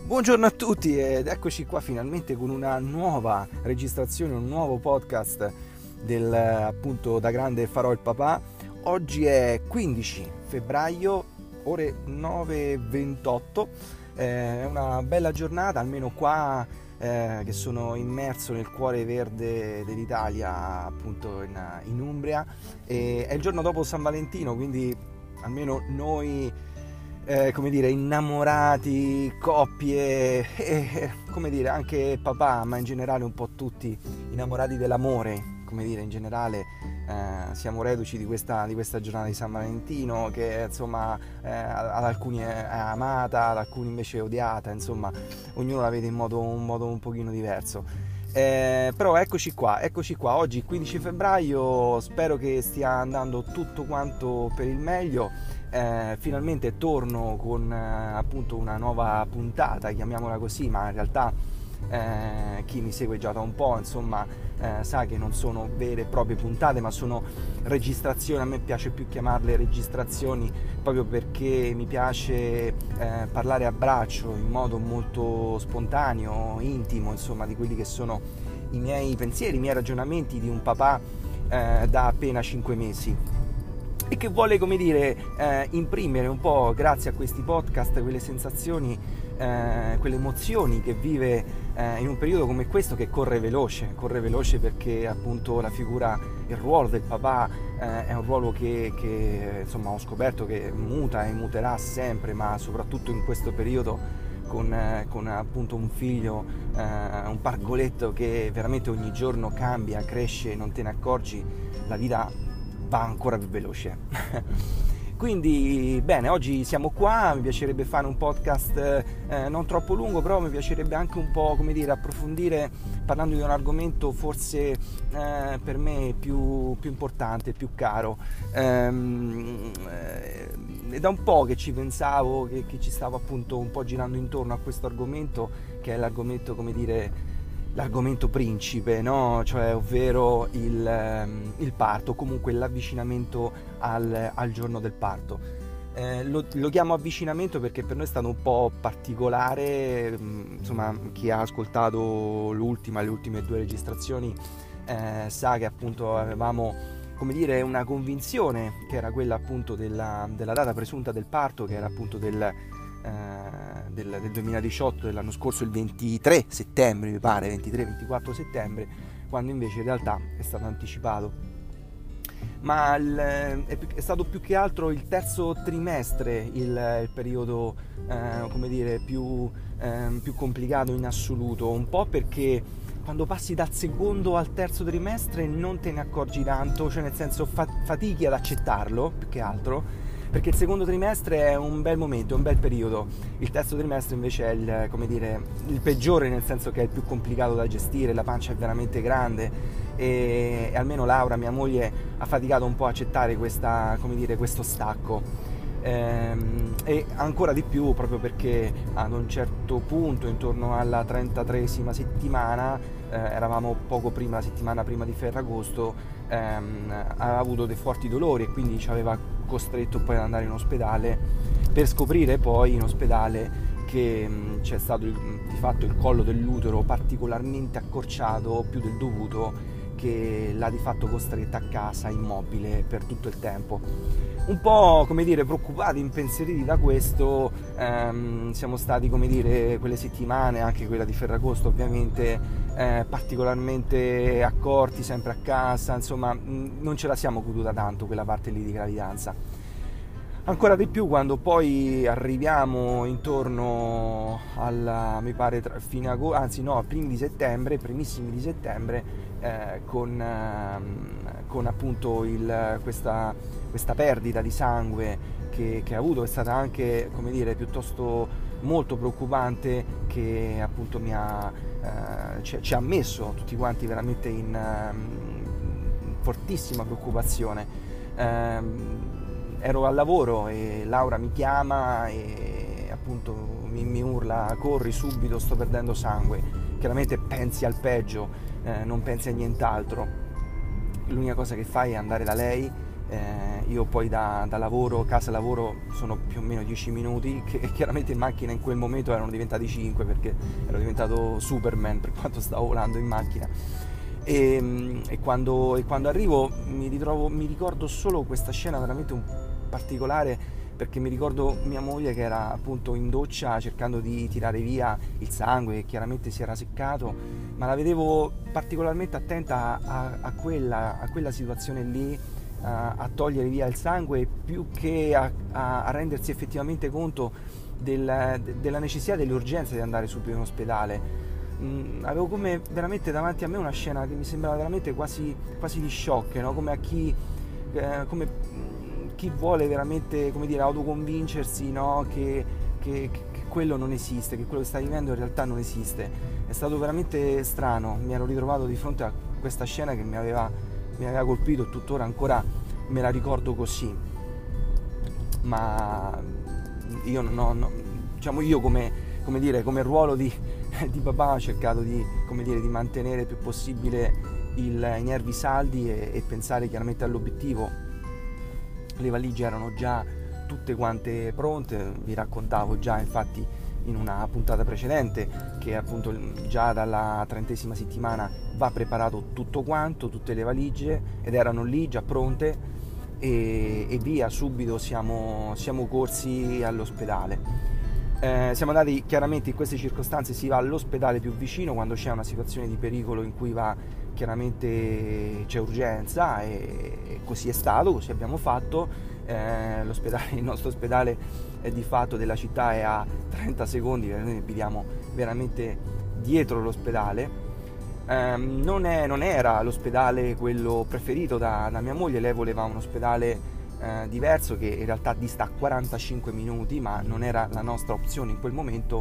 Buongiorno a tutti ed eccoci qua finalmente con una nuova registrazione, un nuovo podcast del appunto Da Grande Farò il Papà. Oggi è 15 febbraio, ore 9:28, è una bella giornata, almeno qua che sono immerso nel cuore verde dell'Italia, appunto in Umbria, e è il giorno dopo San Valentino, quindi almeno noi come dire, innamorati, coppie e come dire anche papà, ma in generale un po' tutti innamorati dell'amore, come dire, in generale siamo reduci di questa giornata di San Valentino che insomma ad alcuni è amata, ad alcuni invece è odiata, insomma ognuno la vede in un modo un pochino diverso. Però eccoci qua, oggi 15 febbraio, spero che stia andando tutto quanto per il meglio. Finalmente torno con appunto una nuova puntata, chiamiamola così, ma in realtà chi mi segue già da un po' insomma sa che non sono vere e proprie puntate, ma sono registrazioni. A me piace più chiamarle registrazioni proprio perché mi piace parlare a braccio in modo molto spontaneo, intimo, insomma, di quelli che sono i miei pensieri, i miei ragionamenti di un papà da appena 5 mesi. E che vuole, come dire, imprimere un po', grazie a questi podcast, quelle sensazioni, quelle emozioni che vive in un periodo come questo che corre veloce perché appunto la figura, il ruolo del papà è un ruolo che insomma ho scoperto che muta e muterà sempre, ma soprattutto in questo periodo con appunto un figlio, un pargoletto che veramente ogni giorno cambia, cresce, non te ne accorgi, la vita va ancora più veloce. Quindi bene, oggi siamo qua, mi piacerebbe fare un podcast non troppo lungo, però mi piacerebbe anche un po', come dire, approfondire parlando di un argomento forse per me più importante, più caro. È da un po' che ci pensavo, che ci stavo appunto un po' girando intorno a questo argomento, che è l'argomento, come dire, l'argomento principe, no? Cioè, ovvero il parto, comunque l'avvicinamento al giorno del parto. Lo chiamo avvicinamento perché per noi è stato un po' particolare, insomma chi ha ascoltato le ultime 2 registrazioni sa che appunto avevamo, come dire, una convinzione che era quella appunto della data presunta del parto, che era appunto del 2018, dell'anno scorso, il 23 settembre mi pare, 23-24 settembre, quando invece in realtà è stato anticipato. Ma è stato più che altro il terzo trimestre il periodo come dire più complicato in assoluto, un po' perché quando passi dal secondo al terzo trimestre non te ne accorgi tanto, cioè nel senso fatichi ad accettarlo più che altro, perché il secondo trimestre è un bel momento, è un bel periodo. Il terzo trimestre invece è come dire, il peggiore, nel senso che è il più complicato da gestire, la pancia è veramente grande e almeno Laura, mia moglie, ha faticato un po' a accettare come dire, questo stacco. E ancora di più proprio perché ad un certo punto, intorno alla 33esima settimana, eravamo poco prima, la settimana prima di Ferragosto, aveva avuto dei forti dolori e quindi ci aveva costretto poi ad andare in ospedale, per scoprire poi in ospedale che c'è stato di fatto il collo dell'utero particolarmente accorciato, più del dovuto, che l'ha di fatto costretta a casa immobile per tutto il tempo. Un po', come dire, preoccupati, impensieriti da questo, siamo stati, come dire, quelle settimane, anche quella di Ferragosto ovviamente, particolarmente accorti, sempre a casa, insomma non ce la siamo goduta tanto quella parte lì di gravidanza. Ancora di più quando poi arriviamo intorno mi pare fine agosto, anzi no, primissimi di settembre, con appunto questa perdita di sangue che ha avuto, è stata anche, come dire, piuttosto molto preoccupante, che appunto ci ha messo tutti quanti veramente in fortissima preoccupazione. Ero al lavoro e Laura mi chiama e appunto mi urla: corri subito, sto perdendo sangue. Chiaramente pensi al peggio, non pensi a nient'altro. L'unica cosa che fai è andare da lei Io poi da lavoro, casa lavoro sono più o meno 10 minuti, che chiaramente in macchina in quel momento erano diventati 5 perché ero diventato Superman per quanto stavo volando in macchina. E quando arrivo mi ricordo solo questa scena veramente un particolare, perché mi ricordo mia moglie che era appunto in doccia cercando di tirare via il sangue, che chiaramente si era seccato, ma la vedevo particolarmente attenta a quella situazione lì, a togliere via il sangue, più che a rendersi effettivamente conto della necessità, delle urgenze di andare subito in ospedale. Avevo come veramente davanti a me una scena che mi sembrava veramente quasi di shock, no? Come chi vuole veramente, come dire, autoconvincersi, no? che quello non esiste, che quello che sta vivendo in realtà non esiste. È stato veramente strano, mi ero ritrovato di fronte a questa scena che mi aveva colpito e tuttora ancora me la ricordo così. Ma io diciamo, io come ruolo di papà ho cercato di mantenere il più possibile i nervi saldi e pensare chiaramente all'obiettivo. Le valigie erano già tutte quante pronte, vi raccontavo già infatti in una puntata precedente che appunto già dalla 30ª settimana va preparato tutto quanto, tutte le valigie, ed erano lì già pronte, e via, subito siamo corsi all'ospedale. Siamo andati, chiaramente in queste circostanze si va all'ospedale più vicino quando c'è una situazione di pericolo in cui chiaramente c'è urgenza, e così è stato, così abbiamo fatto. Il nostro ospedale di fatto della città è a 30 secondi, noi abitiamo veramente dietro l'ospedale. Non era l'ospedale quello preferito da mia moglie, lei voleva un ospedale diverso che in realtà dista 45 minuti, ma non era la nostra opzione in quel momento.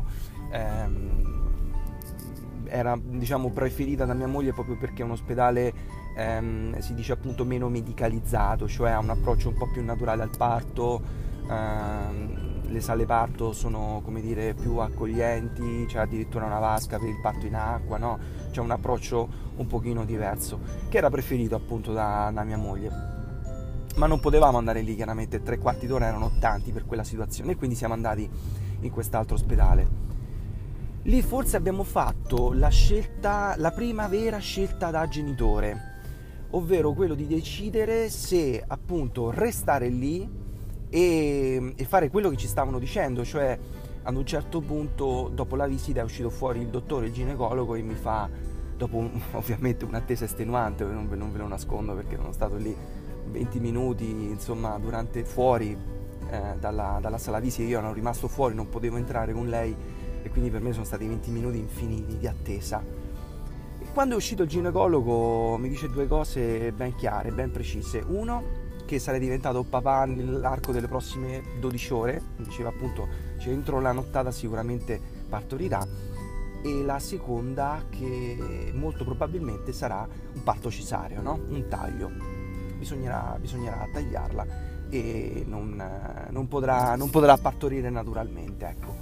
Era, diciamo, preferita da mia moglie proprio perché è un ospedale, si dice appunto, meno medicalizzato, cioè ha un approccio un po' più naturale al parto. Le sale parto sono, come dire, più accoglienti, c'è addirittura una vasca per il parto in acqua, no? C'è un approccio un pochino diverso, che era preferito appunto da mia moglie. Ma non potevamo andare lì, chiaramente 3/4 d'ora erano tanti per quella situazione, e quindi siamo andati in quest'altro ospedale. Lì forse abbiamo fatto la prima vera scelta da genitore, ovvero quello di decidere se appunto restare lì e fare quello che ci stavano dicendo, cioè ad un certo punto dopo la visita è uscito fuori il dottore, il ginecologo, e mi fa, dopo ovviamente un'attesa estenuante, non ve lo nascondo perché sono stato lì 20 minuti, insomma, fuori dalla sala visita, io ero rimasto fuori, non potevo entrare con lei, e quindi per me sono stati 20 minuti infiniti di attesa. E quando è uscito il ginecologo mi dice due cose ben chiare, ben precise. Uno, che sarei diventato papà nell'arco delle prossime 12 ore, mi diceva appunto, entro la nottata sicuramente partorirà, e la seconda, che molto probabilmente sarà un parto cesareo, no? Un taglio, bisognerà tagliarla e non potrà partorire naturalmente, ecco.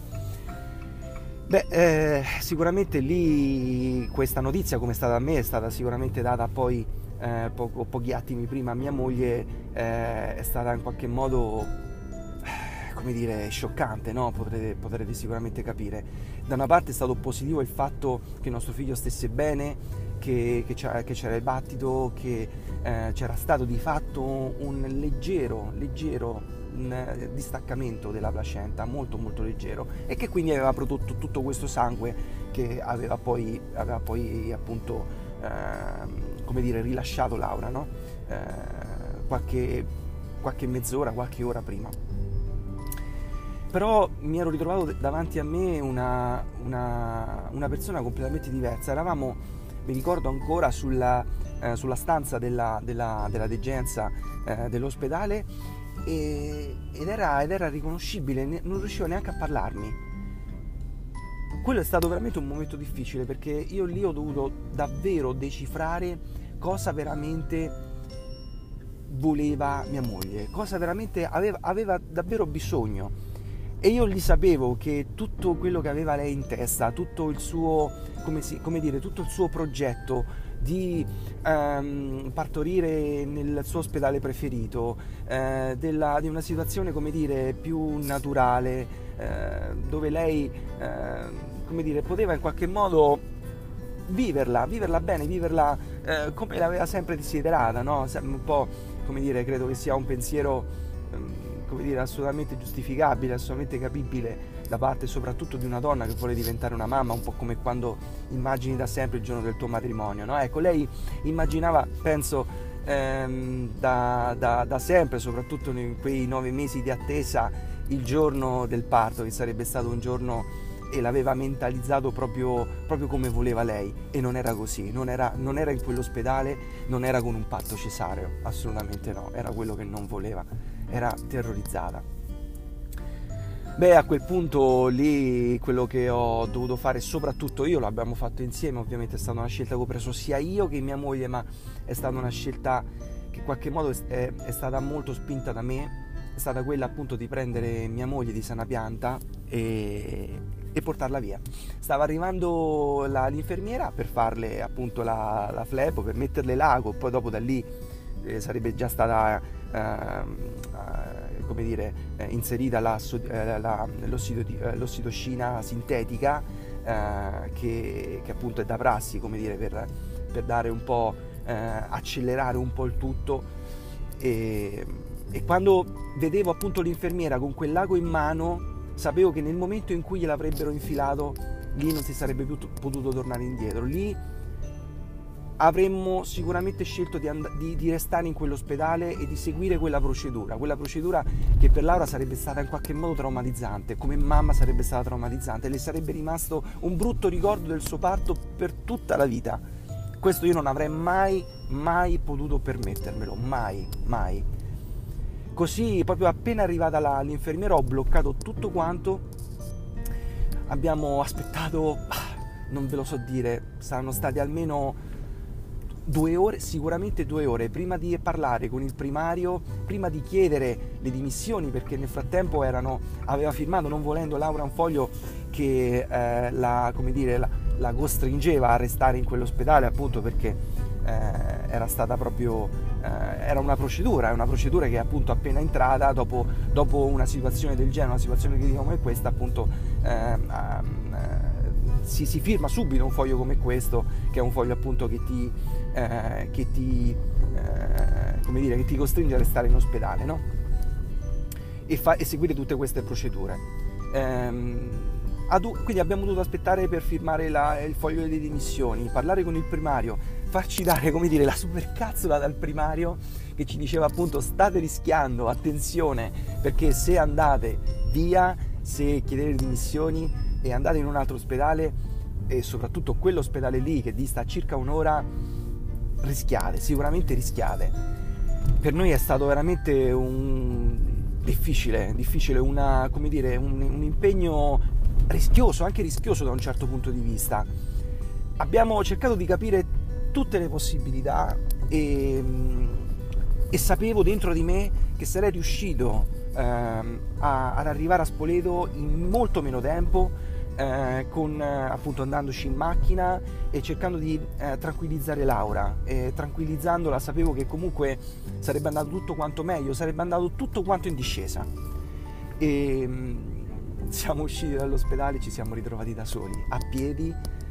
Sicuramente lì questa notizia, come è stata a me, è stata sicuramente data poi pochi attimi prima a mia moglie, è stata in qualche modo, come dire, scioccante, no? Potrete sicuramente capire. Da una parte è stato positivo il fatto che il nostro figlio stesse bene, che c'era il battito, che c'era stato di fatto un leggero distaccamento della placenta, molto molto leggero, e che quindi aveva prodotto tutto questo sangue che aveva poi appunto come dire, rilasciato Laura, no? Qualche mezz'ora, qualche ora prima. Però mi ero ritrovato davanti a me una persona completamente diversa. Eravamo, mi ricordo ancora, sulla stanza della degenza dell'ospedale, ed era riconoscibile, non riuscivo neanche a parlarmi. Quello è stato veramente un momento difficile, perché io lì ho dovuto davvero decifrare cosa veramente voleva mia moglie, cosa veramente aveva davvero bisogno. E io lì sapevo che tutto quello che aveva lei in testa, tutto il suo, tutto il suo progetto di partorire nel suo ospedale preferito, di una situazione, come dire, più naturale, dove lei, come dire, poteva in qualche modo viverla bene, viverla come l'aveva sempre desiderata, no? Un po', come dire, credo che sia un pensiero, come dire, assolutamente giustificabile, assolutamente capibile da parte soprattutto di una donna che vuole diventare una mamma, un po' come quando immagini da sempre il giorno del tuo matrimonio, no? Ecco, lei immaginava, penso, da sempre, soprattutto in quei 9 mesi di attesa, il giorno del parto, che sarebbe stato un giorno, e l'aveva mentalizzato proprio come voleva lei, e non era così, non era in quell'ospedale, non era con un parto cesareo, assolutamente no, era quello che non voleva, era terrorizzata. Beh, a quel punto lì quello che ho dovuto fare, soprattutto io, l'abbiamo fatto insieme, ovviamente è stata una scelta che ho preso sia io che mia moglie, ma è stata una scelta che in qualche modo è stata molto spinta da me, è stata quella appunto di prendere mia moglie di sana pianta e portarla via. Stava arrivando l'infermiera per farle appunto la flebo, per metterle l'ago, poi dopo da lì sarebbe già stata come dire, inserita l'ossidocina sintetica, che appunto è da prassi, come dire, per dare un po', accelerare un po' il tutto, e quando vedevo appunto l'infermiera con quell'ago in mano, sapevo che nel momento in cui gliel'avrebbero infilato, lì non si sarebbe più potuto tornare indietro, lì avremmo sicuramente scelto di restare in quell'ospedale e di seguire quella procedura che per Laura sarebbe stata in qualche modo traumatizzante, come mamma sarebbe stata traumatizzante, le sarebbe rimasto un brutto ricordo del suo parto per tutta la vita. Questo io non avrei mai potuto permettermelo, mai. Così, proprio appena arrivata l'infermiera, ho bloccato tutto quanto, abbiamo aspettato, non ve lo so dire, saranno stati almeno 2 ore, sicuramente 2 ore, prima di parlare con il primario, prima di chiedere le dimissioni, perché nel frattempo aveva firmato, non volendo, Laura un foglio che la costringeva a restare in quell'ospedale, appunto perché era stata proprio era una procedura che appunto appena entrata, dopo una situazione del genere, una situazione critica come questa, appunto si firma subito un foglio come questo, che è un foglio appunto che ti costringe a restare in ospedale, no? E seguire tutte queste procedure. Quindi abbiamo dovuto aspettare per firmare il foglio delle dimissioni, parlare con il primario, farci dare, come dire, la supercazzola dal primario che ci diceva appunto: state rischiando, attenzione, perché se andate via, se chiedete le dimissioni e andate in un altro ospedale, e soprattutto quell'ospedale lì che dista circa un'ora, sicuramente rischiate. Per noi è stato veramente difficile, un impegno rischioso, anche rischioso da un certo punto di vista. Abbiamo cercato di capire tutte le possibilità e sapevo dentro di me che sarei riuscito ad arrivare a Spoleto in molto meno tempo, appunto andandoci in macchina e cercando di tranquillizzare Laura, e tranquillizzandola sapevo che comunque sarebbe andato tutto quanto meglio, sarebbe andato tutto quanto in discesa. E siamo usciti dall'ospedale, ci siamo ritrovati da soli, a piedi,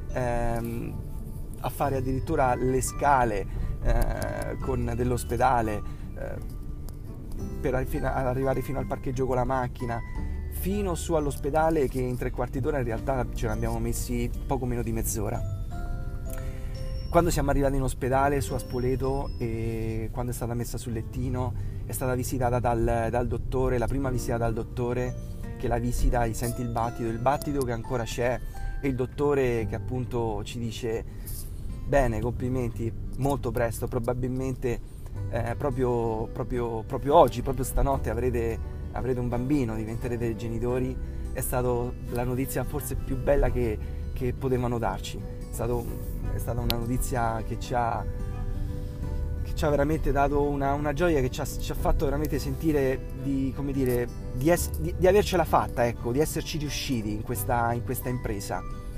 a fare addirittura le scale dell'ospedale, per arrivare fino al parcheggio con la macchina, fino su all'ospedale, che in 3/4 d'ora in realtà ce ne abbiamo messi poco meno di mezz'ora. Quando siamo arrivati in ospedale su a Spoleto, e quando è stata messa sul lettino, è stata visitata dal dottore, la prima visita dal dottore, che la visita, gli senti il battito che ancora c'è, e il dottore che appunto ci dice: bene, complimenti, molto presto, probabilmente proprio oggi, proprio stanotte avrete un bambino, diventerete genitori. È stata la notizia forse più bella che potevano darci. È stata una notizia che ci ha veramente dato una gioia, che ci ha fatto veramente sentire di avercela fatta, ecco, di esserci riusciti in questa impresa.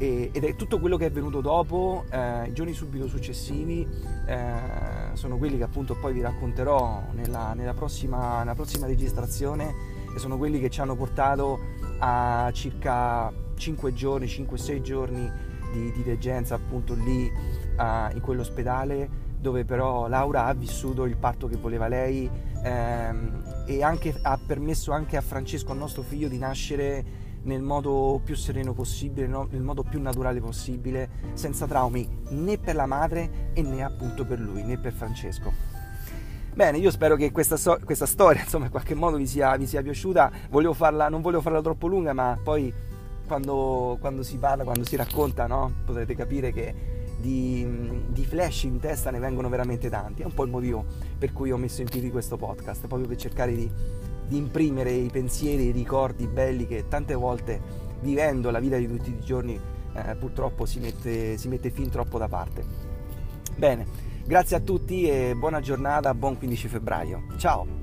ed è tutto quello che è venuto dopo, i giorni subito successivi, sono quelli che appunto poi vi racconterò nella prossima registrazione, e sono quelli che ci hanno portato a circa 5-6 giorni di degenza appunto lì in quell'ospedale, dove però Laura ha vissuto il parto che voleva lei, e anche ha permesso anche a Francesco, al nostro figlio, di nascere nel modo più sereno possibile, no? Nel modo più naturale possibile, senza traumi né per la madre e né appunto per lui, né per Francesco. Bene, io spero che questa storia insomma in qualche modo vi sia piaciuta. Non volevo farla troppo lunga, ma poi quando si parla, quando si racconta, no? Potrete capire che di flash in testa ne vengono veramente tanti. È un po' il motivo per cui ho messo in piedi questo podcast, proprio per cercare di imprimere i pensieri, i ricordi belli che tante volte, vivendo la vita di tutti i giorni, purtroppo si mette fin troppo da parte. Bene, grazie a tutti e buona giornata, buon 15 febbraio. Ciao!